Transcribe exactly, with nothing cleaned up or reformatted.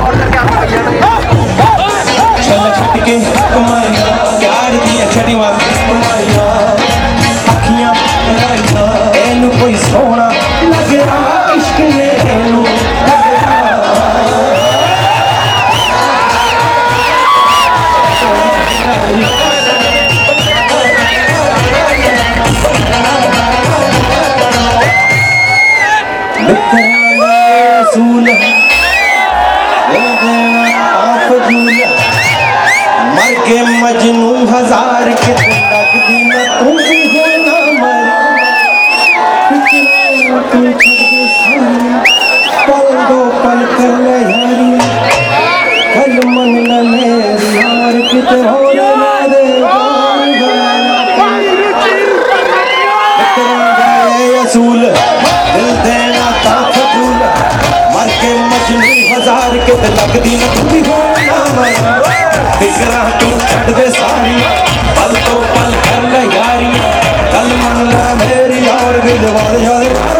चल छट के कमाइया प्यार दिया छड़ियां कमाइया अखियां राइया एनू कोई सोना लग रहा इश्क ने एनू मर के मजनू हजार के तक दिन तुम भी हो ना मर पल दो पल कर ले यारी कल मन न मेरी यार कित हो ना दे असूल दिल देना था फजूल मर के मजनू हजार के तक दिन तुम भी हो ना मर फिक्रा तू छड़ दे सारी पल तो पल कर ले यारी कल मन ला मेरी और गिलवाल यार